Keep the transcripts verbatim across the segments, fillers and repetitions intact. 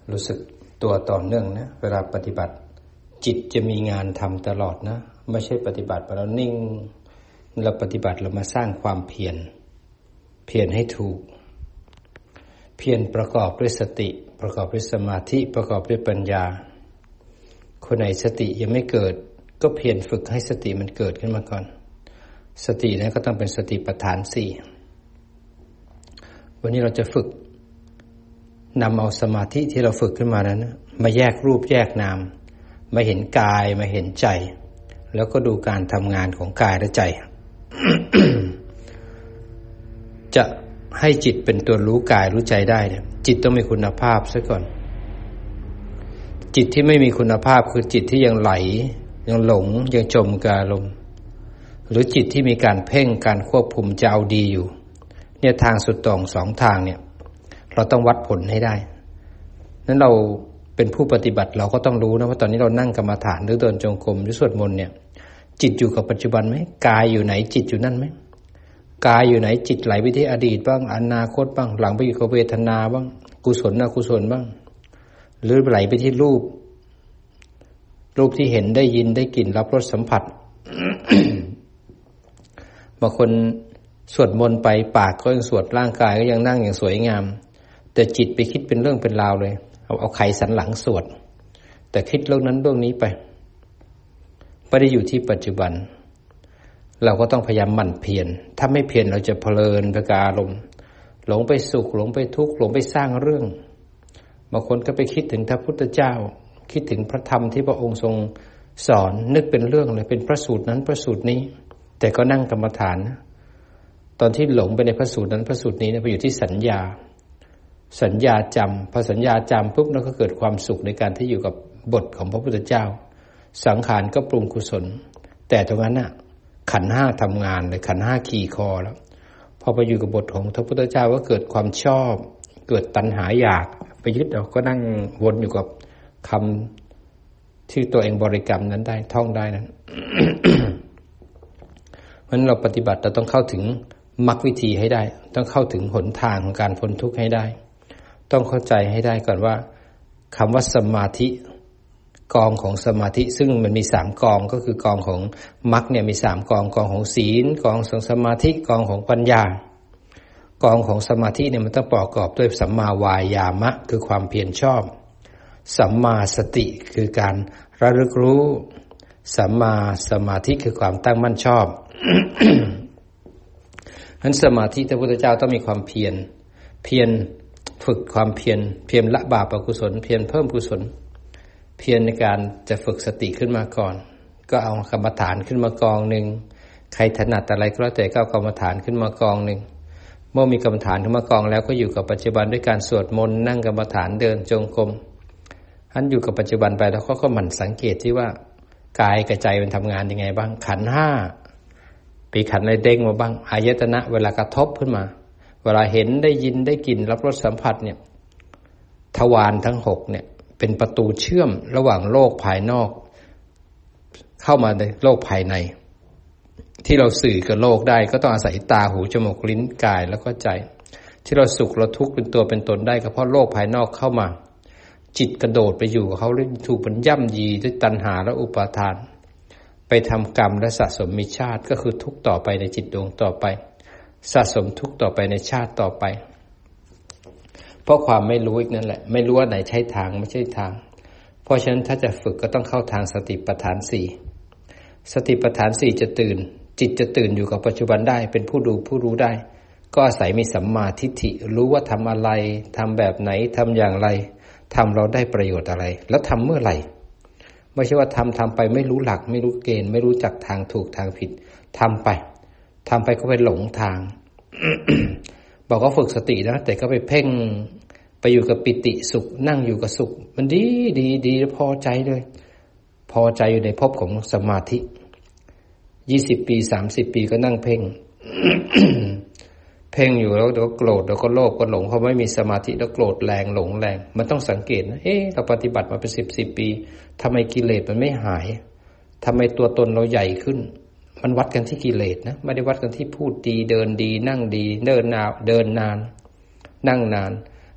รู้สึกตัวต่อเนื่องนะเวลาปฏิบัติจิตจะมีงานทำตลอดนะไม่ใช่ปฏิบัติไปแล้วนิ่งเราปฏิบัติเรามาสร้างความเพียรเพียรให้ถูกเพียรประกอบด้วยสติประกอบด้วยสมาธิประกอบด้วยปัญญาคนไหนสติยังไม่เกิดก็เพียรฝึกให้สติมันเกิดขึ้นมาก่อนสตินั้นก็ต้องเป็นสติปัฏฐานสี่วันนี้เราจะฝึกนำเอาสมาธิที่เราฝึกขึ้นมานั้นมาแยกรูปแยกนามมาเห็นกายมาเห็นใจแล้วก็ดูการทำงานของกายและใจ จะให้จิตเป็นตัวรู้กายรู้ใจได้เนี่ยจิตต้องมีคุณภาพซะก่อนจิตที่ไม่มีคุณภาพคือจิตที่ยังไหลยังหลงยังจมกับอารมณ์หรือจิตที่มีการเพ่งการควบคุมจะเอาดีอยู่เนี่ยทางสุดตรงสองทางเนี่ยเราต้องวัดผลให้ได้นั้นเราเป็นผู้ปฏิบัติเราก็ต้องรู้นะว่าตอนนี้เรานั่งกรรมฐานหรือเดินจงกรมหรือสวดมนต์เนี่ยจิตอยู่กับปัจจุบันไหมกายอยู่ไหนจิตอยู่นั่นไหมกายอยู่ไหนจิตไหลไปที่อดีตบ้างอนาคตบ้างหลังไปอยู่กับเวทนาบ้างกุศลอกุศลบ้างหรือไหลไปที่รูปรูปที่เห็นได้ยินได้กลิ่นรับรสสัมผัส บางคนสวดมนต์ไปปากก็ยังสวดร่างกายก็ยังนั่งอย่างสวยงามแต่จิตไปคิดเป็นเรื่องเป็นราวเลยเอาเอาไขสันหลังสวดแต่คิดเรื่องนั้นเรื่องนี้ไปไม่ได้อยู่ที่ปัจจุบันเราก็ต้องพยายามหมั่นเพียรถ้าไม่เพียรเราจะเพลินไปกับอารมณ์หลงไปสุขหลงไปทุกข์หลงไปสร้างเรื่องบางคนก็ไปคิดถึงพระพุทธเจ้าคิดถึงพระธรรมที่พระองค์ทรงสอนนึกเป็นเรื่องเลยเป็นพระสูตรนั้นพระสูตรนี้แต่ก็นั่งกรรมฐานนะตอนที่หลงไปในพระสูตรนั้นพระสูตรนี้เนี่ยไปอยู่ที่สัญญาสัญญาจำพอสัญญาจำปุ๊บแล้วก็เกิดความสุขในการที่อยู่กับบทของพระพุทธเจ้าสังขารก็ปรุงกุศลแต่ตรงนั้นน่ะขันธ์ห้าทำงานเลยขันธ์ห้าขี่คอแล้วพอไปอยู่กับบทของพระพุทธเจ้าก็เกิดความชอบเกิดตัณหาอยากไปยึดเอาก็นั่งวนอยู่กับคำที่ตัวเองบริกรรมนั้นได้ท่องได้นั้น เพราะฉะนั้นเราปฏิบัติเราต้องเข้าถึงมรรควิธีให้ได้ต้องเข้าถึงหนทางของการพ้นทุกข์ให้ได้ต้องเข้าใจให้ได้ก่อนว่าคำว่าสมาธิกองของสมาธิซึ่งมันมีสามกองก็คือกองของมรรคเนี่ยมีสามกองกองของศีลกองของสมาธิกองของปัญญากองของสมาธิเนี่ยมันต้องประกอบด้วยสัมมาวายามะคือความเพียรชอบสัมมาสติคือการระลึกรู้สัมมาสมาธิคือความตั้งมั่นชอบ นั้นสมาธิพระพุทธเจ้าต้องมีความเพียรเพียรฝึกความเพียรเพียรละบาปอกุศลเพียรเพิ่มกุศลเพียรในการจะฝึกสติขึ้นมาก่อนก็เอากรรมฐานขึ้นมากองหนึ่งใครถนัดอะไรก็แล้วแต่ก็เอากรรมฐานขึ้นมากองหนึ่งเมื่อมีกรรมฐานขึ้นมากองแล้วก็อยู่กับปัจจุบันด้วยการสวดมนต์นั่งกรรมฐานเดินจงกรมท่านอยู่กับปัจจุบันไปแล้วก็ก็หมั่นสังเกตที่ว่ากายกับใจมันทำงานยังไงบ้างขันธ์ห้าปีขันธ์อะไรเด้งมาบ้างอายตนะเวลากระทบขึ้นมาเวลาเห็นได้ยินได้กลิ่นรับรสสัมผัสเนี่ยทวารทั้งหกเนี่ยเป็นประตูเชื่อมระหว่างโลกภายนอกเข้ามาในโลกภายในที่เราสื่อกับโลกได้ก็ต้องอาศัยตาหูจมูกลิ้นกายแล้วก็ใจที่เราสุขเราทุกข์เป็นตัวเป็นตนได้ก็เพราะโลกภายนอกเข้ามาจิตกระโดดไปอยู่กับเขาเลยถูกมันย่ำยีด้วยตัณหาและอุปาทานไปทำกรรมและสะสมมีชาติก็คือทุกข์ต่อไปในจิตดวงต่อไปสะสมทุกข์ต่อไปในชาติต่อไปเพราะความไม่รู้อีกนั่นแหละไม่รู้ว่าไหนใช่ทางไม่ใช่ทางเพราะฉะนั้นถ้าจะฝึกก็ต้องเข้าทางสติปัฏฐานสี่สติปัฏฐานสี่จะตื่นจิตจะตื่นอยู่กับปัจจุบันได้เป็นผู้ดูผู้รู้ได้ก็อาศัยมีสัมมาทิฏฐิรู้ว่าทำอะไรทำแบบไหนทำอย่างไรทำเราได้ประโยชน์อะไรแล้วทำเมื่อไหร่ไม่ใช่ว่าทำทำไปไม่รู้หลักไม่รู้เกณฑ์ไม่รู้จักทางถูกทางผิดทำไปทำไปก็ไปหลงทาง บอกว่าฝึกสตินะแต่ก็ไปเพ่งไปอยู่กับปิติสุขนั่งอยู่กับสุขมันดีดีดีพอใจเลยพอใจอยู่ในภพของสมาธิยี่สิบปีสามสิบปีก็นั่งเพ่ง เพ่งอยู่แล้วเดี๋ยวโกรธเดี๋ยวก็โลภก็หลงเพราะไม่มีสมาธิแล้วโกรธแรงหลงแรงมันต้องสังเกตนะเอ๊ะเราปฏิบัติมาเป็นสิบสิบปีทำไมกิเลสมันไม่หายทำไมตัวตนเราใหญ่ขึ้นมันวัดกันที่กิเลสนะไม่ได้วัดกันที่พูดดีเดินดีนั่งดีเดินนานเดินนานนั่งนาน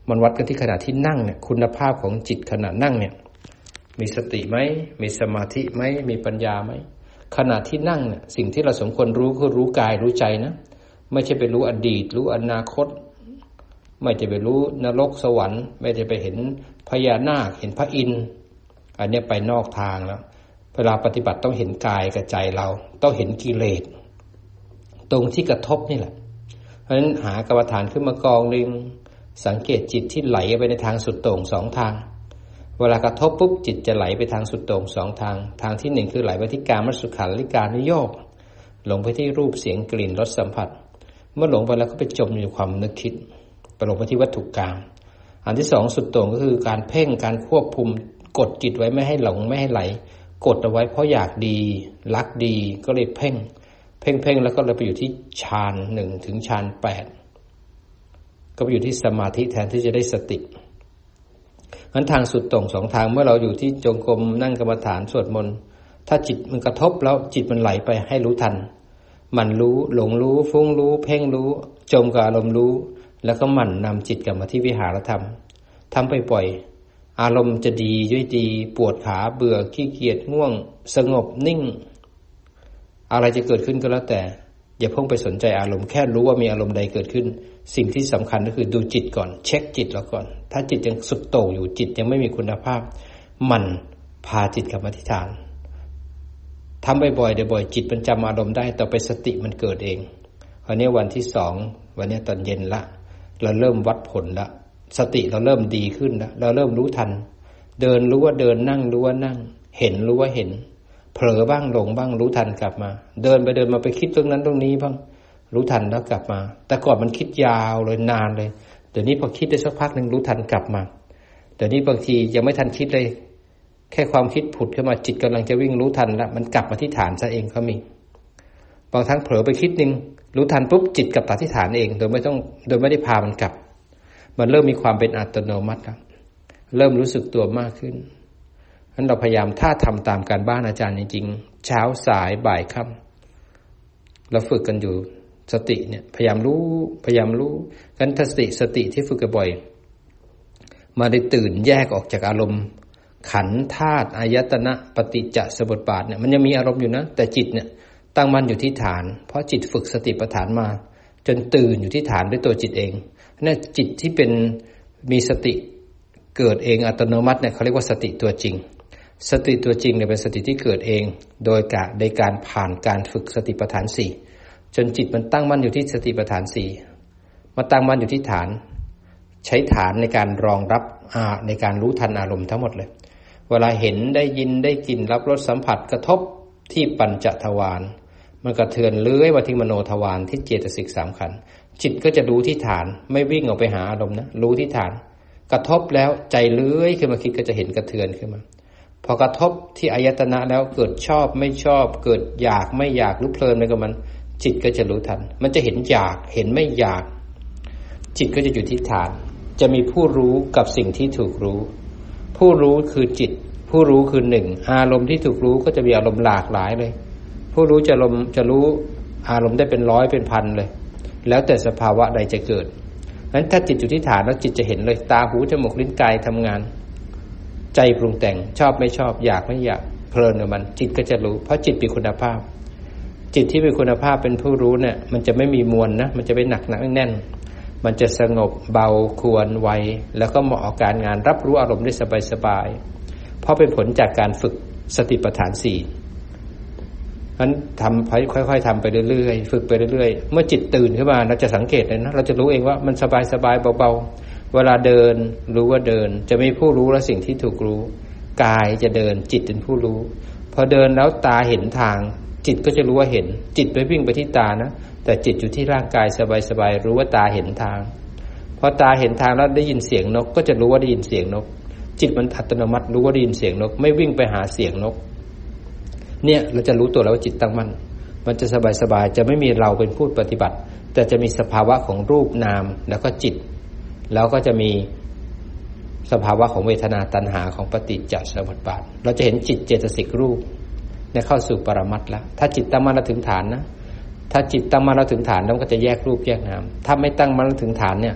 มันวัดกันที่ขณะที่นั่งเนี่ยคุณภาพของจิตขณะนั่งเนี่ยมีสติไหมมีสมาธิไหมมีปัญญาไหมขณะที่นั่งเนี่ยสิ่งที่เราสมควรรู้คือรู้กายรู้ใจนะไม่ใช่ไปรู้อดีตรู้อนาคตไม่จะไปรู้นรกสวรรค์ไม่จะไปเห็นพญานาคเห็นพระอินทร์อันนี้ไปนอกทางแล้วเวลาปฏิบัติต้องเห็นกายกับใจเราต้องเห็นกิเลสตรงที่กระทบนี่แหละเพราะฉะนั้นหากรรมฐานขึ้นมากองนึงสังเกตจิตที่ไหลไปในทางสุดโต่งสองทางเวลากระทบปุ๊บจิตจะไหลไปทางสุดโต่งสองทางทางที่หนึ่งคือไหลไปที่กามสุขันธิการนิโยคหลงไปที่รูปเสียงกลิ่นรสสัมผัสเมื่อหลงไปแล้วก็ไปจมอยู่ความนึกคิดไปหลงไปที่วัตถุกรรมอันที่สองสุดโต่งก็คือการเพ่งการควบคุมกดจิตไว้ไม่ให้หลงไม่ให้ไหลกดเอาไว้เพราะอยากดีรักดีก็เลยเพ่งเพ่งเพ่งแล้วก็เลยไปอยู่ที่ฌานหนึ่งถึงฌานแปดก็ไปอยู่ที่สมาธิแทนที่จะได้สติงั้นทางสุดโต่งสองทางเมื่อเราอยู่ที่จงกรมนั่งกรรมฐานสวดมนต์ถ้าจิตมันกระทบแล้วจิตมันไหลไปให้รู้ทันมันรู้หลงรู้ฟุ้งรู้เพ่งรู้จมกับอารมณ์รู้แล้วก็หมั่นนำจิตกลับมาที่วิหารธรรมทำไปบ่อยอารมณ์จะดีด้วยดีปวดขาเบื่อขี้เกียจง่วงสงบนิ่งอะไรจะเกิดขึ้นก็แล้วแต่อย่าเพิ่งไปสนใจอารมณ์แค่รู้ว่ามีอารมณ์ใดเกิดขึ้นสิ่งที่สำคัญก็คือดูจิตก่อนเช็คจิตเราก่อนถ้าจิตยังสุดโต่งอยู่จิตยังไม่มีคุณภาพมันพาจิตกลับมาที่ฐานทำบ่อยๆเดี๋ยวบ่อยจิตมันจำอารมณ์ได้ต่อไปสติมันเกิดเองคราวนี้วันที่สองวันนี้ตอนเย็นละเราเริ่มวัดผลละสติเราเริ่มดีขึ้นแล้วเราเริ่มรู้ทันเดินรู้ว่าเดินนั่งรู้ว่านั่งเห็นรู้ว่าเห็นเผลอบ้างหลงบ้างรู้ทันกลับมาเดินไปเดินมาไปคิดตรงนั้นตรงนี้บ้างรู้ทันแล้วกลับมาแต่ก่อนมันคิดยาวเลยนานเลยเดี๋ยวนี้พอคิดได้สักพักนึงรู้ทันกลับมาเดี๋ยวนี้บางทียังไม่ทันคิดเลยแค่ความคิดผุดขึ้นมาจิตกำลังจะวิ่งรู้ทันแล้วมันกลับมาที่ฐานซะเองก็มีบางครั้งเผลอไปคิดนึงรู้ทันปุ๊บจิตกลับมาที่ฐานเองโดยไม่ต้องโดยไม่ได้พามันกลับมันเริ่มมีความเป็นอัตโนมัติแล้วเริ่มรู้สึกตัวมากขึ้นงั้นเราพยายามถ้าทำตามการบ้านอาจารย์จริงๆเช้าสายบ่ายค่ำเราฝึกกันอยู่สติเนี่ยพยายามรู้พยายามรู้กันสติสติที่ฝึกบ่อยมาได้ตื่นแยกออกจากอารมณ์ขันธ์ธาตุอายตนะปฏิจจสมุปบาทเนี่ยมันยังมีอารมณ์อยู่นะแต่จิตเนี่ยตั้งมั่นอยู่ที่ฐานเพราะจิตฝึกสติปัฏฐานมาจนตื่นอยู่ที่ฐานด้วยตัวจิตเองนั่นจิตที่เป็นมีสติเกิดเองอัตโนมัติเนี่ยเขาเรียกว่าสติตัวจริงสติตัวจริงเนี่ยเป็นสติที่เกิดเองโดยการในการผ่านการฝึกสติปัฏฐานสี่จนจิตมันตั้งมั่นอยู่ที่สติปัฏฐานสี่มาตั้งมั่นอยู่ที่ฐานใช้ฐานในการรองรับอ่าในการรู้ทันอารมณ์ทั้งหมดเลยเวลาเห็นได้ยินได้กลิ่นรับรสสัมผัสกระทบที่ปัญจทวารมันกระเทือนเลื้อยมาที่มโนทวารที่เจตสิกสามขันธ์จิตก็จะรู้ที่ฐานไม่วิ่งออกไปหาอารมณ์นะรู้ที่ฐานกระทบแล้วใจเลื้อยขึ้นมาคิดก็จะเห็นกระเทือนขึ้นมาพอกระทบที่อายตนะแล้วเกิดชอบไม่ชอบเกิดอยากไม่อยากหรือเพลินไปกับมันจิตก็จะรู้ทันมันจะเห็นอยากเห็นไม่อยากจิตก็จะอยู่ที่ฐานจะมีผู้รู้กับสิ่งที่ถูกรู้ผู้รู้คือจิตผู้รู้คือหนึ่งอารมณ์ที่ถูกรู้ก็จะมีอารมณ์หลากหลายเลยผู้รู้จะลมจะรู้อารมณ์ได้เป็นร้อยเป็นพันเลยแล้วแต่สภาวะใดจะเกิดงั้นถ้าจิตอยู่ที่ฐานแล้วจิตจะเห็นเลยตาหูจมูกลิ้นกายทำงานใจปรุงแต่งชอบไม่ชอบอยากไม่อยากเพลินกับมันจิตก็จะรู้เพราะจิตมีคุณภาพจิตที่มีคุณภาพเป็นผู้รู้เนี่ยมันจะไม่มีมวลนะมันจะไม่หนักหนักแน่นมันจะสงบเบาควรไวแล้วก็เหมาะกับการงานรับรู้อารมณ์ได้สบายๆเพราะเป็นผลจากการฝึกสติปัฏฐานสี่งั้นทำค่อยๆทำไปเรื่อยๆฝึกไปเรื่อยๆเมื่อจิตตื่นขึ้นมาเราจะสังเกตเลยนะเราจะรู้เองว่ามันสบายๆเบาๆเวลาเดินรู้ว่าเดินจะมีผู้รู้และสิ่งที่ถูกรู้กายจะเดินจิตเป็นผู้รู้พอเดินแล้วตาเห็นทางจิตก็จะรู้ว่าเห็นจิตไปวิ่งไปที่ตานะแต่จิตอยู่ที่ร่างกายสบายๆรู้ว่าตาเห็นทางพอตาเห็นทางแล้วได้ยินเสียงนกก็จะรู้ว่าได้ยินเสียงนกจิตมันอัตโนมัติรู้ว่าได้ยินเสียงนกไม่วิ่งไปหาเสียงนกเนี่ยเราจะรู้ตัวแล้วว่าจิตตั้งมั่นมันจะสบายๆจะไม่มีเราเป็นผู้ปฏิบัติแต่จะมีสภาวะของรูปนามแล้วก็จิตแล้วก็จะมีสภาวะของเวทนาตัณหาของปฏิจจสมุปบาทเราจะเห็นจิตเจตสิกรูปเนี่ยเข้าสู่ปรมัตถ์แล้วถ้าจิตตั้งมั่นแล้วถึงฐานนะถ้าจิตตั้งมั่นแล้วถึงฐานแล้วก็จะแยกรูปแยกนามถ้าไม่ตั้งมั่นแล้วถึงฐานเนี่ย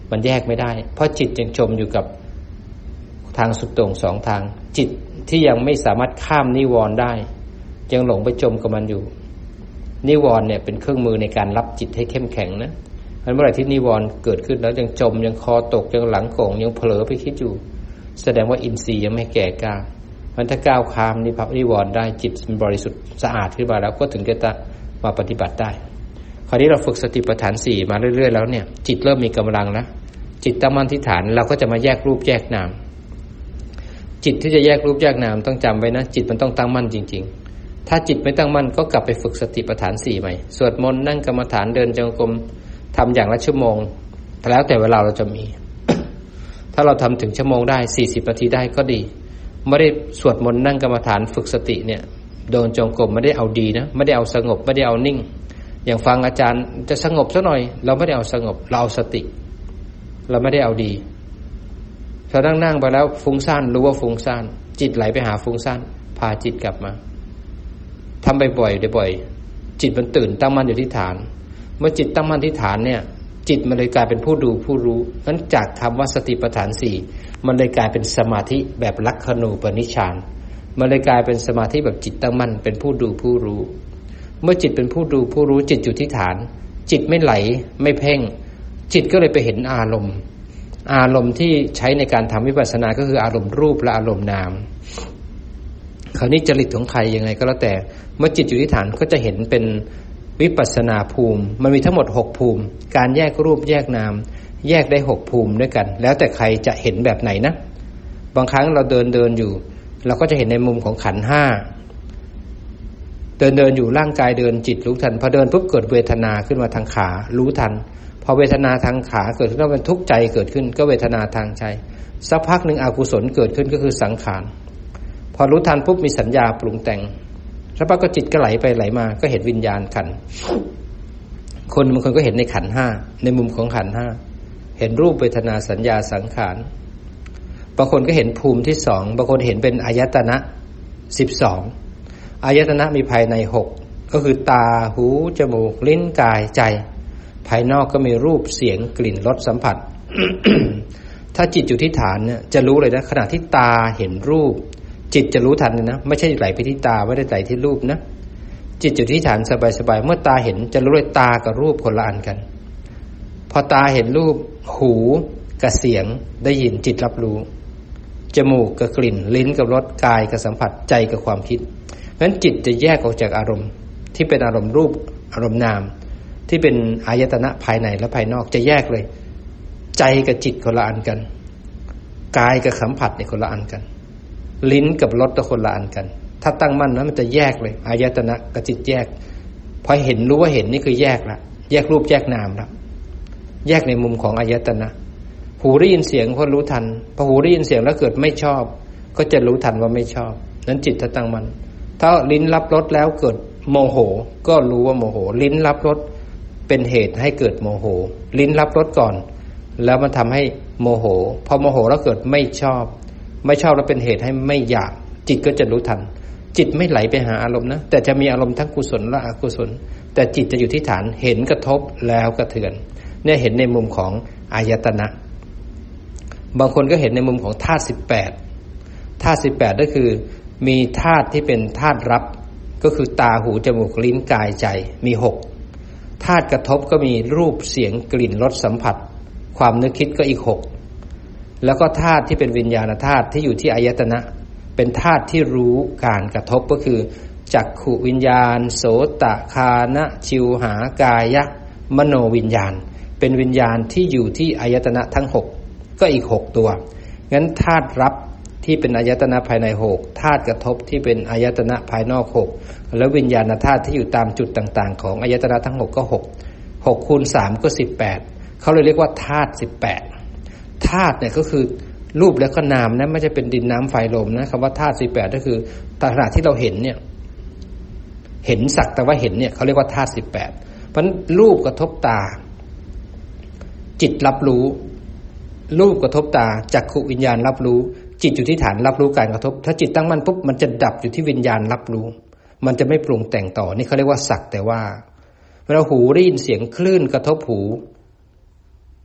มันแยกไม่ได้เพราะจิตยังจมอยู่กับทางสุดโต่งสองทางจิตที่ยังไม่สามารถข้ามนิวรณ์ได้ยังหลงไปจมกับมันอยู่นิวรณ์เนี่ยเป็นเครื่องมือในการรับจิตให้เข้มแข็งนะเพราะเมื่อไหร่ที่นิวรณ์เกิดขึ้นแล้วยังจมยังคอตกยังหลังโก่งยังเผลอไปคิดอยู่แสดงว่าอินทรีย์ยังไม่แก่กล้ามันถ้าก้าวข้ามนิพพานนิวรณ์ได้จิตมันบริสุทธิ์สะอาดขึ้นมาแล้วก็ถึงจะมาปฏิบัติได้คราวนี้เราฝึกสติปัฏฐานสี่มาเรื่อยๆแล้วเนี่ยจิตเริ่มมีกำลังแล้วจิตตั้งมั่นที่ฐานเราก็จะมาแยกรูปแยกนามจิตที่จะแยกรูปแยกนามต้องจำไว้นะจิตมันต้องตั้งมั่นจริงๆถ้าจิตไม่ตั้งมั่นก็กลับไปฝึกสติปัฏฐานสี่ใหม่สวดมนต์นั่งกรรมฐานเดินจงกรมทำอย่างละชั่วโมงแล้วแต่เวลาเราจะมี ถ้าเราทำถึงชั่วโมงได้สี่สิบนาทีได้ก็ดีไม่ได้สวดมนต์นั่งกรรมฐานฝึกสติเนี่ยเดินจงกรมไม่ได้เอาดีนะไม่ได้เอาสงบไม่ได้เอานิ่งอย่างฟังอาจารย์จะสงบสักหน่อยเราไม่ได้เอาสงบเราเอาสติเราไม่ได้เอาดีพอนั่งนั่งไปแล้วฟุ้งซ่านรู้ว่าฟุ้งซ่านจิตไหลไปหาฟุ้งซ่านพาจิตกลับมาทำบ่อยๆบ่อยๆจิตมันตื่นตั้งมั่นอยู่ที่ฐานเมื่อจิตตั้งมั่นที่ฐานเนี่ยจิตมันเลยกลายเป็นผู้ดูผู้รู้นั้นจากคำว่าสติปัฏฐานสี่มันเลยกลายเป็นสมาธิแบบลักขณูปนิชฌานมันเลยกลายเป็นสมาธิแบบจิตตั้งมั่นเป็นผู้ดูผู้รู้เมื่อจิตเป็นผู้ดูผู้รู้จิตอยู่ที่ฐานจิตไม่ไหลไม่เพ่งจิตก็เลยไปเห็นอารมณ์อารมณ์ที่ใช้ในการทำวิปัสสนาก็คืออารมณ์รูปและอารมณ์นามคราวนี้จริตของใครยังไงก็แล้วแต่เมื่อจิตอยู่ที่ฐานก็จะเห็นเป็นวิปัสสนาภูมิมันมีทั้งหมดหกภูมิการแยกรูปแยกนามแยกได้หกภูมิด้วยกันแล้วแต่ใครจะเห็นแบบไหนนะบางครั้งเราเดินเดินอยู่เราก็จะเห็นในมุมของขันธ์ห้าเดินเดินอยู่ร่างกายเดินจิตรู้ทันพอเดินปุ๊บเกิดเวทนาขึ้นมาทางขารู้ทันพอเวทนาทางขาเกิดขึ้นแล้วเป็นทุกข์ใจเกิดขึ้นก็เวทนาทางใจสักพักหนึ่งอกุศลเกิดขึ้นก็คือสังขารพอรู้ทันปุ๊บมีสัญญาปรุงแต่งแล้วปั๊บก็จิตก็ไหลไปไหลมาก็เห็นวิญญาณขันธ์คนบางคนก็เห็นในขันธ์ห้าในมุมของขันธ์ห้าเห็นรูปเวทนาสัญญาสังขารบางคนก็เห็นภูมิที่สองบางคนเห็นเป็นอายตนะสิบสองอายตนะมีภายในหกก็คือตาหูจมูกลิ้นกายใจภายนอกก็มีรูปเสียงกลิ่นรสสัมผัส ถ้าจิตอยู่ที่ฐานเนี่ยจะรู้เลยนะขณะที่ตาเห็นรูปจิตจะรู้ทันเลยนะไม่ใช่ไหลไปที่ตาไม่ได้ไหลที่รูปนะจิตอยู่ที่ฐานสบายๆเมื่อตาเห็นจะรู้เลยตากับรูปคนละอันกันพอตาเห็นรูปหูกับเสียงได้ยินจิตรับรู้จมูกกับกลิ่นลิ้นกับรสกายกับสัมผัสใจกับความคิดงั้นจิตจะแยกออกจากอารมณ์ที่เป็นอารมณ์รูปอารมณ์นามที่เป็นอายตนะภายในและภายนอกจะแยกเลยใจกับจิตคนละอันกันกายกับสัมผัสเนี่ยคนละอันกันลิ้นกับรสก็คนละอันกันถ้าตั้งมั่นนะมันจะแยกเลยอายตนะกับจิตแยกพอเห็นรู้ว่าเห็นนี่คือแยกละแยกรูปแยกนามละแยกในมุมของอายตนะหูได้ยินเสียงก็รู้ทันพอหูได้ยินเสียงแล้วเกิดไม่ชอบก็จะรู้ทันว่าไม่ชอบนั้นจิตถ้าตั้งมั่นถ้าลิ้นรับรสแล้วเกิดโมโหก็รู้ว่าโมโหลิ้นรับรสเป็นเหตุให้เกิดโมโหลิ้นรับรสก่อนแล้วมันทำให้โมโหพอโมโหแล้วเกิดไม่ชอบไม่ชอบแล้วเป็นเหตุให้ไม่อยากจิตก็จะรู้ทันจิตไม่ไหลไปหาอารมณ์นะแต่จะมีอารมณ์ทั้งกุศลและอกุศลแต่จิตจะอยู่ที่ฐานเห็นกระทบแล้วกระเทือนเนี่ยเห็นในมุมของอายตนะบางคนก็เห็นในมุมของธาตุสิบแปดธาตุสิบแปดก็คือมีธาตุที่เป็นธาตุรับก็คือตาหูจมูกลิ้นกายใจมีหกธาตุกระทบก็มีรูปเสียงกลิ่นรสสัมผัสความนึกคิดก็อีกหกแล้วก็ธาตุที่เป็นวิญญาณธาตุที่อยู่ที่อายตนะเป็นธาตุที่รู้การกระทบก็คือจักขุวิญญาณโสตคานะชิวหากายะมโนวิญญาณเป็นวิญญาณที่อยู่ที่อายตนะทั้งหกก็อีกหกตัวงั้นธาตุรับที่เป็นอายตนะภายในหกธาตุกระทบที่เป็นอายตนะภายนอกหกแล้ววิญญาณธาตุที่อยู่ตามจุดต่างๆของอายตนะทั้งหกก็หก หกคูณสามก็สิบแปดเขาเลยเรียกว่าธาตุสิบแปดธาตุเนี่ยก็คือรูปแล้วก็นามนะไม่ใช่เป็นดินน้ำไฟลมนะคำว่าธาตุสิบแปดก็คือขณะที่เราเห็นเนี่ยเห็นสักแต่ว่าเห็นเนี่ยเขาเรียกว่าธาตุสิบแปดเพราะฉะนั้นรูปกระทบตาจิตรับรู้รูปกระทบตาจักขุวิญญาณรับรู้จิตอยู่ที่ฐานรับรู้การกระทบถ้าจิตตั้งมั่นปุ๊บมันจะดับอยู่ที่วิญญาณรับรู้มันจะไม่ปรุงแต่งต่อนี่เขาเรียกว่าสักแต่ว่าเวลาหูได้ยินเสียงคลื่นกระทบหู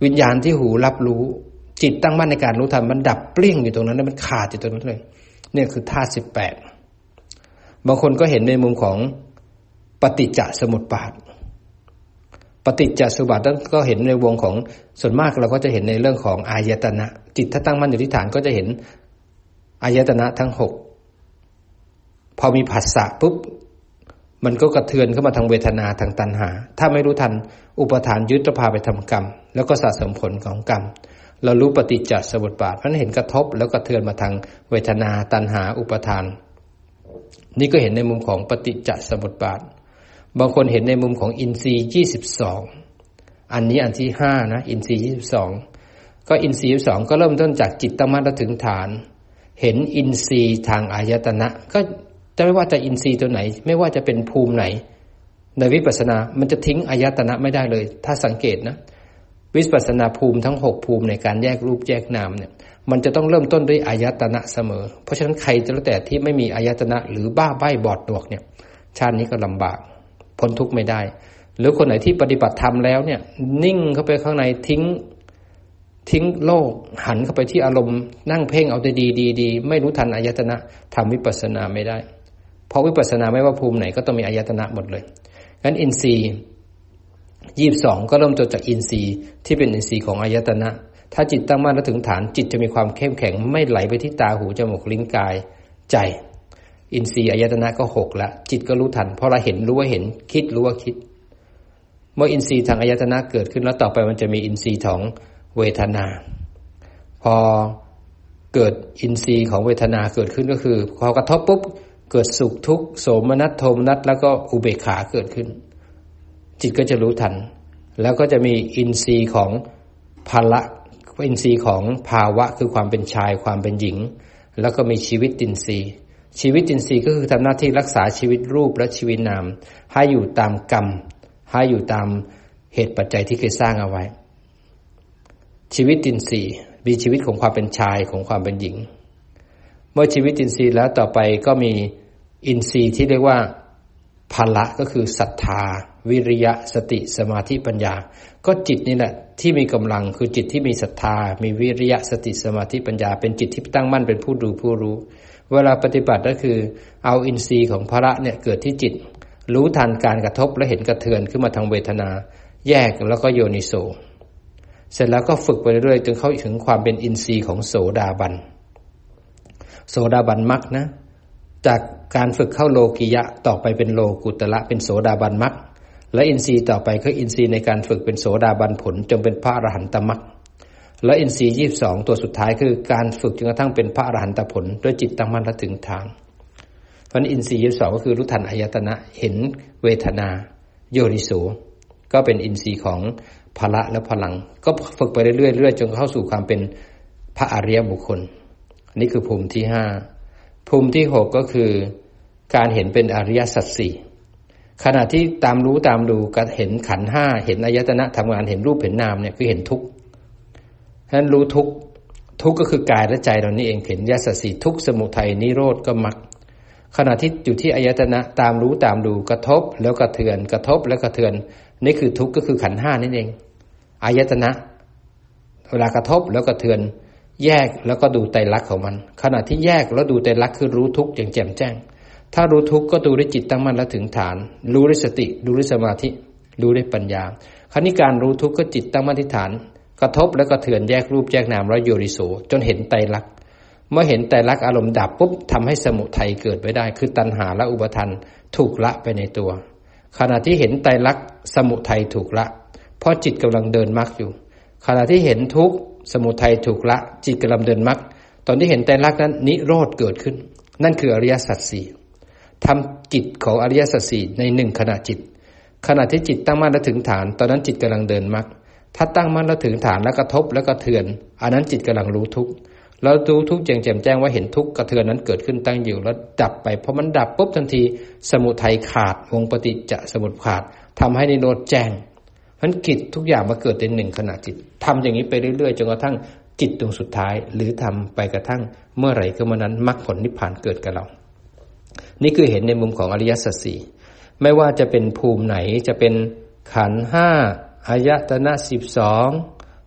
วิญญาณที่หูรับรู้จิตตั้งมั่นในการรู้ทันมันดับเปรี้ยงอยู่ตรงนั้นมันขาดอยู่ตรงนั้นเลยเนี่ยคือธาตุสิบแปดบางคนก็เห็นในมุมของปฏิจจสมุปบาทปฏิจจสมุปบาทนั้นก็เห็นในวงของส่วนมากเราก็จะเห็นในเรื่องของอายตนะจิตถ้าตั้งมั่นอยู่ที่ฐานก็จะเห็นอายตนะทั้งหกพอมีผัสสะปุ๊บมันก็กระเทือนเข้ามาทางเวทนาทางตัณหาถ้าไม่รู้ทันอุปทานยึดจะพาไปทำกรรมแล้วก็สะสมผลของกรรมเรารู้ปฏิจจสมุปบาทเพราะนั้นเห็นกระทบแล้วกระเทือนมาทางเวทนาตัณหาอุปทานนี่ก็เห็นในมุมของปฏิจจสมุปบาทบางคนเห็นในมุมของอินทรีย์ยี่สิบสองอันนี้อันที่ห้านะอินทรีย์ยี่สิบสองก็อินทรีย์ยี่สิบสองก็เริ่มต้นจากจิตตั้งมั่นถึงฐานเห็นอินทรีย์ทางอายตนะก็จะไม่ว่าจะอินทรีย์ตัวไหนไม่ว่าจะเป็นภูมิไหนในวิปัสสนามันจะทิ้งอายตนะไม่ได้เลยถ้าสังเกตนะวิปัสสนาภูมิทั้งหกภูมิในการแยกรูปแยกนามเนี่ยมันจะต้องเริ่มต้นด้วยอายตนะเสมอเพราะฉะนั้นใครจะแล้วแต่ที่ไม่มีอายตนะหรือบ้าใบ้บอดหนวกเนี่ยชาตินี้ก็ลำบากพ้นทุกข์ไม่ได้หรือคนไหนที่ปฏิบัติธรรมแล้วเนี่ยนิ่งเข้าไปข้างในทิ้งทิ้งโลกหันเข้าไปที่อารมณ์นั่งเพ่งเอาแต่ดีดีดีไม่รู้ทันอายตนะทำวิปัสสนาไม่ได้เพราะวิปัสสนาไม่ว่าภูมิไหนก็ต้องมีอายตนะหมดเลยงั้นอินทรีย์ยี่สิบสองก็เริ่มต้นจากอินทรีย์ที่เป็นอินทรีย์ของอายตนะถ้าจิตตั้งมั่นและถึงฐานจิตจะมีความเข้มแข็งไม่ไหลไปที่ตาหูจมูกลิ้นกายใจอินทรีย์อายตนะก็หกละจิตก็รู้ทันเพราะเราเห็นรู้ว่าเห็นคิดรู้ว่าคิดเมื่ออินทรีย์ทางอายตนะเกิดขึ้นแล้วต่อไปมันจะมีอินทรีย์ของเวทนาพอเกิดอินทรีย์ของเวทนาเกิดขึ้นก็คือพอกระทบปุ๊บเกิดสุขทุกข์โสมนัสโทมนัสแล้วก็อุเบกขาเกิดขึ้นจิตก็จะรู้ทันแล้วก็จะมีอินทรีย์ของภละอินทรีย์ของภาวะคือความเป็นชายความเป็นหญิงแล้วก็มีชีวิตอินทรีย์ชีวิตอินทรีย์ก็คือทำหน้าที่รักษาชีวิตรูปและชีวิตนามให้อยู่ตามกรรมให้อยู่ตามเหตุปัจจัยที่เคยสร้างเอาไว้ชีวิตอินทรีย์มีชีวิตของความเป็นชายของความเป็นหญิงเมื่อชีวิตอินทรีย์แล้วต่อไปก็มีอินทรีย์ที่เรียกว่าภละก็คือศรัทธาวิริยะสติสมาธิปัญญาก็จิตนี่แหละที่มีกำลังคือจิตที่มีศรัทธามีวิริยะสติสมาธิปัญญาเป็นจิตที่ตั้งมั่นเป็นผู้ดูผู้รู้เวลาปฏิบัติก็คือเอาอินทรีย์ของภละเนี่ยเกิดที่จิตรู้ทันการกระทบและเห็นกระเทือนขึ้นมาทางเวทนาแยกแล้วก็โยนิโสเสร็จแล้วก็ฝึกไปเรื่อยๆจนเข้าถึงความเป็นอินทรีย์ของโสดาบันโสดาบันมรรคนะจากการฝึกเข้าโลกิยะต่อไปเป็นโลกุตระเป็นโสดาบันมรรคและอินทรีย์ต่อไปคืออินทรีย์ในการฝึกเป็นโสดาบันผลจนเป็นพระอรหันตมรรคและอินทรีย์ยี่สิบสองตัวสุดท้ายคือการฝึกจนกระทั่งเป็นพระอรหันตผลด้วยจิตตั้งมั่นและถึงฐานเพราะนั้นอินทรีย์ยี่สิบสองก็คือรู้ทันอายตนะเห็นเวทนาโยนิโสก็เป็นอินทรีย์ของพละและพลังก็ฝึกไปเรื่อยๆเรื่อยจนเข้าสู่ความเป็นพระอริยบุคคลนี่คือภูมิที่ห้าภูมิที่หกก็คือการเห็นเป็นอริยสัจสี่ขณะที่ตามรู้ตามดูก็เห็นขันธ์ห้าเห็นอายตนะทำงานเห็นรูปเห็นนามเนี่ยคือเห็นทุกข์ฉะนั้นรู้ทุกข์ทุกข์ก็คือกายและใจเรานี่เองเห็นอริยสัจสี่ทุกข์สมุทัยนิโรธก็มรรคขณะที่อยู่ที่อายตนะตามรู้ตามดูกระทบแล้วกระเทือนกระทบแล้วกระเทือนนี่คือทุกข์ก็คือขันธ์ห้านั่นเองอายตนะเวลากระทบแล้วกระเทือนแยกแล้วก็ดูไตรลักษณ์ของมันขณะที่แยกแล้วดูไตรลักษณ์คือรู้ทุกข์อย่างแจ่มแจ้งถ้ารู้ทุกข์ก็ดูด้วยจิตตั้งมั่นและถึงฐานรู้ด้วยสติรู้ด้วยสมาธิรู้ด้วยปัญญาคราวนี้การรู้ทุกข์ก็จิตตั้งมั่นที่ฐานกระทบแล้วก็เทือนแยกรูปแยกนามแล้วโยนิโสจนเห็นไตรลักษณ์เมื่อเห็นไตรลักษณ์อารมณ์ดับปุ๊บทำให้สมุทัยเกิดไว้ได้คือตัณหาและอุปาทานถูกละไปในตัวขณะที่เห็นไตรลักษณ์สมุทัยถูกละเพราะจิตกำลังเดินมรรคอยู่ขณะที่เห็นทุกข์สมุทัยถูกละจิตกำลังเดินมรรคตอนที่เห็นไตรลักษณ์นั้นนิโรธเกิดขึ้นนั่นคืออริยสัจสี่ทำจิตของอริยสัจสี่ในหนึ่งขณะจิตขณะที่จิตตั้งมั่นและถึงฐานตอนนั้นจิตกำลังเดินมรรคถ้าตั้งมั่นแล้วถึงฐานแล้วกระทบแล้วกระเทือนอันนั้นจิตกำลังรู้ทุกข์แล้วรู้ทุกข์แจ่มแจ่มแจ้งว่าเห็นทุกข์กระเทือนนั้นเกิดขึ้นตั้งอยู่แล้วดับไปพอมันดับปุ๊บทันทีสมุทัยขาดวงปฏิจจสมุปบาทขาดทำให้นิโรธแจ้งเพราะฉะนั้นกิจทุกอย่างมาเกิดในหนึ่งขณะจิตทำอย่างนี้ไปเรื่อยๆจนกระทั่งจิตดวงสุดท้ายหรือทำไปกระทั่งเมื่อไหร่ก็เมื่อนั้นมรรคผลนิพพานเกิดกับเรานี่คือเห็นในมุมของอริยสัจสี่ไม่ว่าจะเป็นภูมิไหนจะเป็นขันธ์ห้าอายตนะสิบสอง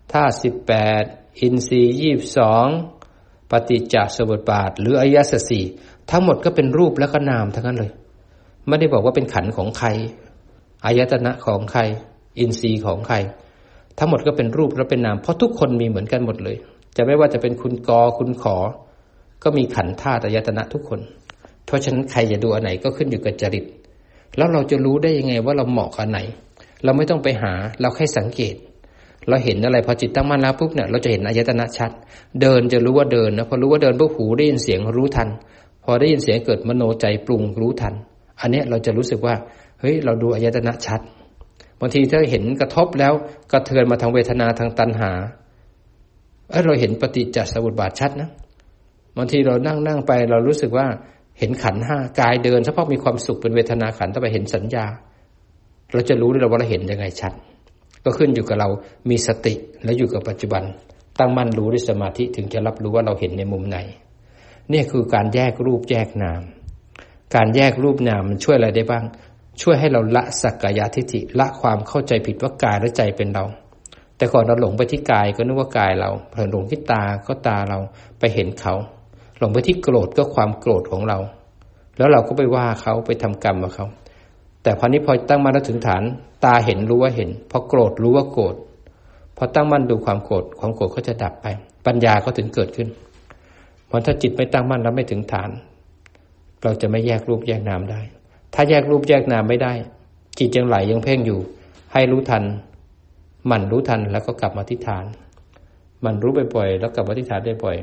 ธาตุสิบแปดอินทรีย์ยี่สิบสองปฏิจจสมุปบาทหรืออริยสัจสี่ทั้งหมดก็เป็นรูปและก็นามทั้งนั้นเลยไม่ได้บอกว่าเป็นขันธ์ของใครอายตนะของใครอินทรีย์ของใครทั้งหมดก็เป็นรูปและเป็นนามเพราะทุกคนมีเหมือนกันหมดเลยจะไม่ว่าจะเป็นคุณกอคุณขอก็มีขันธ์ธาตุอายตนะทุกคนเพราะฉะนั้นใครจะดูอันไหนก็ขึ้นอยู่กับจริตแล้วเราจะรู้ได้ยังไงว่าเราเหมาะกับอันไหนเราไม่ต้องไปหาเราแค่สังเกตเราเห็นอะไรพอจิตตั้งมั่นแล้วปุ๊บเนี่ยเราจะเห็นอายตนะชัดเดินจะรู้ว่าเดินนะพอรู้ว่าเดินปุ๊บหูได้ยินเสียงรู้ทันพอได้ยินเสียงเกิดมโนใจปรุงรู้ทันอันนี้เราจะรู้สึกว่าเฮ้ยเราดูอายตนะชัดบางทีถ้าเห็นกระทบแล้วกระเทือนมาทางเวทนาทางตัณหาเอ้ยเราเห็นปฏิจจสมุปบาทชัดนะบางทีเรานั่งนั่งไปเรารู้สึกว่าเห็นขันธ์ห้ากายเดินเฉพาะมีความสุขเป็นเวทนาขันธ์ต่อไปเห็นสัญญาเราจะรู้ได้ว่าเราเห็นยังไงชัดก็ขึ้นอยู่กับเรามีสติและอยู่กับปัจจุบันตั้งมั่นรู้ด้วยสมาธิถึงจะรับรู้ว่าเราเห็นในมุมไหนนี่คือการแยกรูปแยกนามการแยกรูปนามมันช่วยอะไรได้บ้างช่วยให้เราละสักกายทิฏฐิละความเข้าใจผิดว่ากายและใจเป็นเราแต่ก่อนเราหลงไปที่กายก็นึกว่ากายเราเผลอหลงที่ตาก็ตาเราไปเห็นเขาหลงไปที่โกรธก็ความโกรธของเราแล้วเราก็ไปว่าเขาไปทำกรรมกับเขาแต่พอนี้พอตั้งมั่นถึงฐานตาเห็นรู้ว่าเห็นพอโกรธรู้ว่าโกรธพอตั้งมั่นดูความโกรธความโกรธก็จะดับไปปัญญาก็ถึงเกิดขึ้นเพราะถ้าจิตไม่ตั้งมั่นแล้วไม่ถึงฐานเราจะไม่แยกรูปแยกนามได้ถ้าแยกรูปแยกนามไม่ได้จิตยังไหลยังเพ่งอยู่ให้รู้ทันหมั่นรู้ทันแล้วก็กลับมาที่ฐานหมั่นรู้บ่อยๆแล้วกลับมาที่ฐานได้บ่อย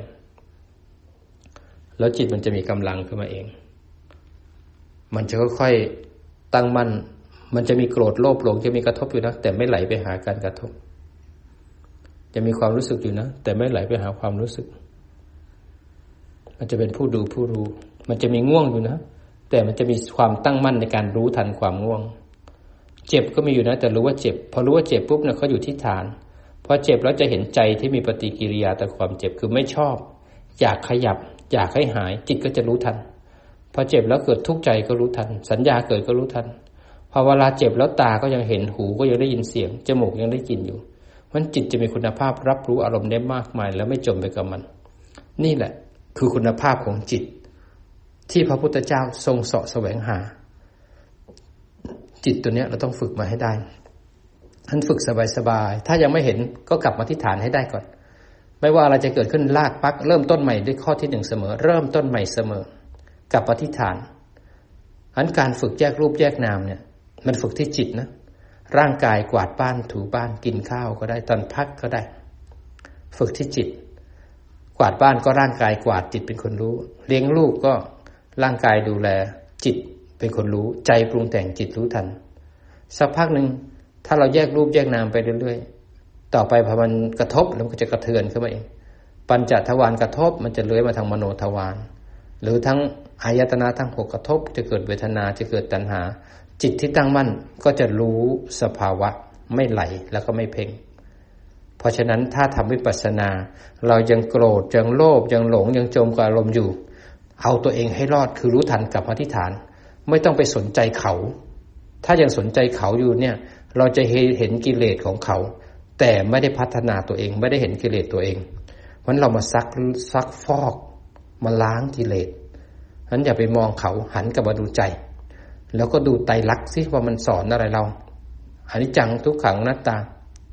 แล้วจิตมันจะมีกำลังขึ้นมาเองมันจะค่อยๆตั้งมั่นมันจะมีโกรธโลภหลงจะมีกระทบอยู่นะแต่ไม่ไหลไปหาการกระทบจะมีความรู้สึกอยู่นะแต่ไม่ไหลไปหาความรู้สึกมันจะเป็นผู้ดูผู้รู้มันจะมีง่วงอยู่นะแต่มันจะมีความตั้งมั่นในการรู้ทันความง่วงเจ็บก็มีอยู่นะแต่รู้ว่าเจ็บพอรู้ว่าเจ็บปุ๊บเนี่ยเขาอยู่ที่ฐานพอเจ็บแล้วจะเห็นใจที่มีปฏิกิริยาต่อความเจ็บคือไม่ชอบอยากขยับอยากให้หายจิตก็จะรู้ทันพอเจ็บแล้วเกิดทุกข์ใจก็รู้ทันสัญญาเกิดก็รู้ทันพอเวลาเจ็บแล้วตาก็ยังเห็นหูก็ยังได้ยินเสียงจมูกยังได้กลิ่นอยู่มันจิตจะมีคุณภาพรับรู้อารมณ์ได้มากมายแล้วไม่จมไปกับมันนี่แหละคือคุณภาพของจิตที่พระพุทธเจ้าทรงเสาะแสวงหาจิตตัวนี้เราต้องฝึกมาให้ได้ท่านฝึกสบายๆถ้ายังไม่เห็นก็กลับมาที่ฐานให้ได้ก่อนไม่ว่าอะไรจะเกิดขึ้นลากปักเริ่มต้นใหม่ด้วยข้อที่หนึ่งเสมอเริ่มต้นใหม่เสมอกลับมาที่ฐานอันการฝึกแยกรูปแยกนามเนี่ยมันฝึกที่จิตนะร่างกายกวาดบ้านถูบ้านกินข้าวก็ได้ตอนพักก็ได้ฝึกที่จิตกวาดบ้านก็ร่างกายกวาดจิตเป็นคนรู้เลี้ยงลูกก็ร่างกายดูแลจิตเป็นคนรู้ใจปรุงแต่งจิตรู้ทันสักพักหนึ่งถ้าเราแยกรูปแยกนามไปเรื่อยๆต่อไปพอมันกระทบแล้วมันก็จะกระเทือนขึ้นมาเองปัญจทวารกระทบมันจะเลื้อยมาทางมโนทวารหรือทั้งอายตนะทั้งหกกระทบจะเกิดเวทนาจะเกิดตัณหาจิตที่ตั้งมั่นก็จะรู้สภาวะไม่ไหลแล้วก็ไม่เพ่งเพราะฉะนั้นถ้าทำวิปัสสนาเรายังโกรธยังโลภยังหลงยังจมกับอารมณ์อยู่เอาตัวเองให้รอดคือรู้ทันกลับมาที่ฐานไม่ต้องไปสนใจเขาถ้ายังสนใจเขาอยู่เนี่ยเราจะเห็นกิเลสของเขาแต่ไม่ได้พัฒนาตัวเองไม่ได้เห็นกิเลสตัวเองเพราะฉะนั้นเรามาซักซักฟอกมาล้างกิเลสฉะนั้นอย่าไปมองเขาหันกลับมาดูใจแล้วก็ดูไตรลักษณ์สิว่ามันสอนอะไรเราอนิจจังทุกขังอนัตตา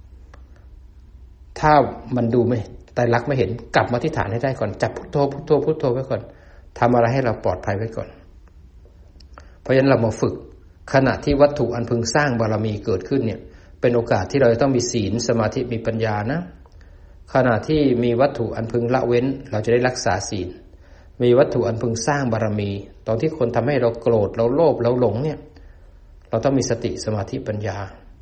ถ้ามันดูไม่ไตรลักษณ์ไม่เห็นกลับมาที่ฐานให้ได้ก่อนจับพุทโธพุทโธพุทโธไว้ก่อนทำอะไรให้เราปลอดภัยไว้ก่อนเพราะฉะนั้นเรามาฝึกขณะที่วัตถุอันพึงสร้างบารมีเกิดขึ้นเนี่ยเป็นโอกาสที่เราจะต้องมีศีลสมาธิมีปัญญานะขณะที่มีวัตถุอันพึงละเว้นเราจะได้รักษาศีลมีวัตถุอันพึงสร้างบารมีตอนที่คนทำให้เราโกรธเราโลภเราหลงเนี่ยเราต้องมีสติสมาธิปัญญา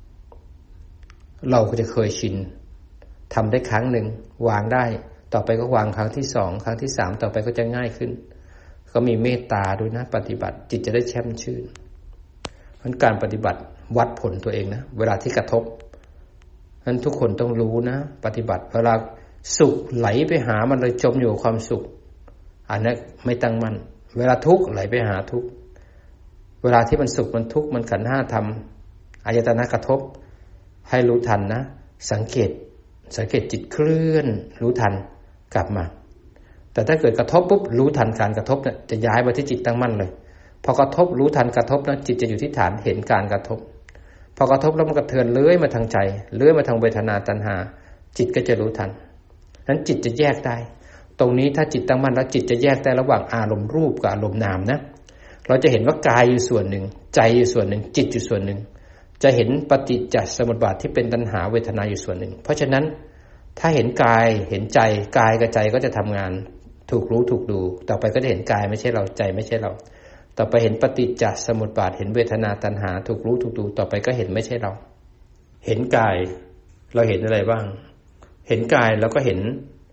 เราก็จะเคยชินทำได้ครั้งหนึ่งวางได้ต่อไปก็วางครั้งที่สองครั้งที่สามต่อไปก็จะง่ายขึ้นก็มีเมตตาด้วยนะปฏิบัติจิตจะได้แช่มชื่นเพราะการปฏิบัติวัดผลตัวเองนะเวลาที่กระทบนั้นทุกคนต้องรู้นะปฏิบัติเวลาสุขไหลไปหามันเลยจมอยู่กับความสุขอันนั้นไม่ตั้งมั่นเวลาทุกข์ไหลไปหาทุกข์เวลาที่มันสุขมันทุกข์มันขันธ์ห้าทำอายตนะกระทบให้รู้ทันนะสังเกตสังเกตจิตเคลื่อนรู้ทันกลับมาแต่ถ้าเกิดกระทบปุ๊บรู้ทันการกระทบเนี่ยจะย้ายมาที่จิตตั้งมั่นเลยพอกระทบรู้ทันกระทบแล้วจิตจะอยู่ที่ฐานเห็นการกระทบพอกระทบแล้วมันกระเทือนเลื้อยมาทางใจเลื้อยมาทางเวทนาตัณหาจิตก็จะรู้ทันนั้นจิตจะแยกได้ตรงนี้ถ้าจิตตั้งมั่นแล้วจิตจะแยกได้ระหว่างอารมณ์รูปกับอารมณ์นามนะเราจะเห็นว่ากายอยู่ส่วนหนึ่งใจอยู่ส่วนหนึ่งจิตอยู่ส่วนหนึ่งจะเห็นปฏิจจสมุปบาทที่เป็นตัณหาเวทนาอยู่ส่วนหนึ่งเพราะฉะนั้นถ้าเห็นกายเห็นใจกายกับใจก็จะทำงานถูกรู้ถูกดูต่อไปก็จะเห็นกายไม่ใช่เราใจไม่ใช่เราต่อไปเห็นปฏิจจสมุปบาทเห็นเวทนาตัณหาถูกรู้ถูกดูต่อไปก็เห็นไม่ใช่เราเห็นกายเราเห็นอะไรบ้างเห็นกายแล้วก็เห็น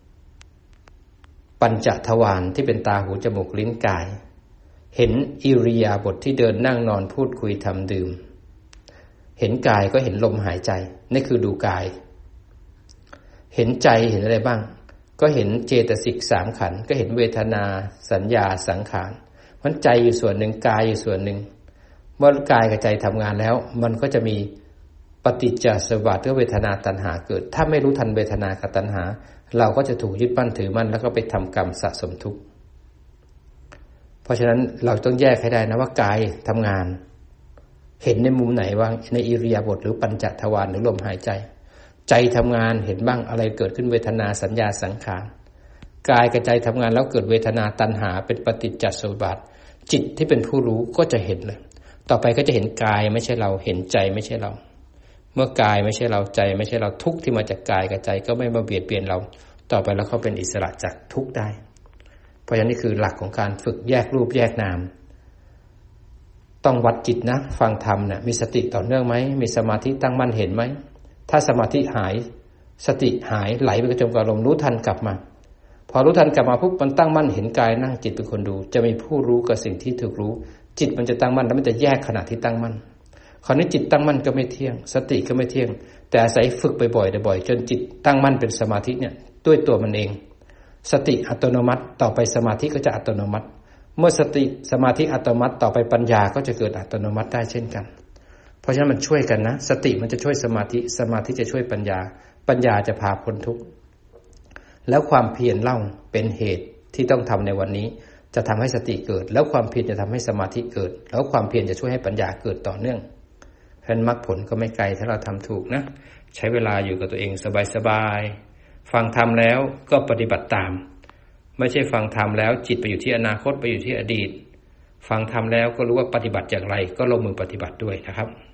ปัญจทวารที่เป็นตาหูจมูกลิ้นกายเห็นอิริยาบถที่เดินนั่งนอนพูดคุยทำดื่มเห็นกายก็เห็นลมหายใจนี่คือดูกายเห็นใจเห็นอะไรบ้างก็เห็นเจตสิกสามขันธ์ก็เห็นเวทนาสัญญาสังขารมันใจอยู่ส่วนหนึ่งกายอยู่ส่วนหนึ่งเมื่อกายกับใจทำงานแล้วมันก็จะมีปฏิจจสมุปบาทเวทนาตัณหาเกิดถ้าไม่รู้ทันเวทนากับตัณหาเราก็จะถูกยึดมั่นถือมั่นแล้วก็ไปทำกรรมสะสมทุกข์เพราะฉะนั้นเราต้องแยกให้ได้นะว่ากายทำงานเห็นในมุมไหนว่าในอิริยาบถหรือปัญจทวารหรือลมหายใจใจทำงานเห็นบ้างอะไรเกิดขึ้นเวทนาสัญญาสังขารกายกับใจทำงานแล้วเกิดเวทนาตัณหาเป็นปฏิจจสมุปบาทจิตที่เป็นผู้รู้ก็จะเห็นเลยต่อไปก็จะเห็นกายไม่ใช่เราเห็นใจไม่ใช่เราเมื่อกายไม่ใช่เราใจไม่ใช่เราทุกข์ที่มาจากกายกับใจก็ไม่มาเบียดเบียนเราต่อไปแล้วเขาเป็นอิสระจากทุกข์ได้เพราะฉะนั้นนี่คือหลักของการฝึกแยกรูปแยกนามต้องวัดจิตนะฟังธรรมเนี่ยมีสติต่อเนื่องไหมมีสมาธิตั้งมั่นเห็นไหมถ้าสมาธิหายสติหายไหลไปกระจมกับอารมณ์รู้ทันกลับมาพอรู้ทันกลับมาปุ๊บมันตั้งมั่นเห็นกายนั่งจิตเป็นคนดูจะมีผู้รู้กับสิ่งที่ถูกรู้จิตมันจะตั้งมั่นแล้วมันจะแยกขณะที่ตั้งมั่นคราวนี้จิตตั้งมั่นก็ไม่เที่ยงสติก็ไม่เที่ยงแต่อาศัยฝึกบ่อยๆบ่อยๆจนจิตตั้งมั่นเป็นสมาธิเนี่ยด้วยตัวมันเองสติอัตโนมัติต่อไปสมาธิก็จะอัตโนมัติเมื่อสติสมาธิอัตโนมัติต่อไปปัญญาก็จะเกิดอัตโนมัติได้เช่นกันเพราะฉะนั้นมันช่วยกันนะสติมันจะช่วยสมาธิสมาธิจะช่วยปัญญาปัญญาจะพาพ้นทุกข์แล้วความเพียรเล่าเป็นเหตุที่ต้องทำในวันนี้จะทำให้สติเกิดแล้วความเพียรจะทำให้สมาธิเกิดแล้วความเพียรจะช่วยให้ปัญญาเกิดต่อเนื่องเพราะฉะนั้นมรรคผลก็ไม่ไกลถ้าเราทำถูกนะใช้เวลาอยู่กับตัวเองสบายๆฟังธรรมแล้วก็ปฏิบัติตามไม่ใช่ฟังธรรมแล้วจิตไปอยู่ที่อนาคตไปอยู่ที่อดีตฟังธรรมแล้วก็รู้ว่าปฏิบัติอย่างไรก็ลงมือปฏิบัติด้วยนะครับ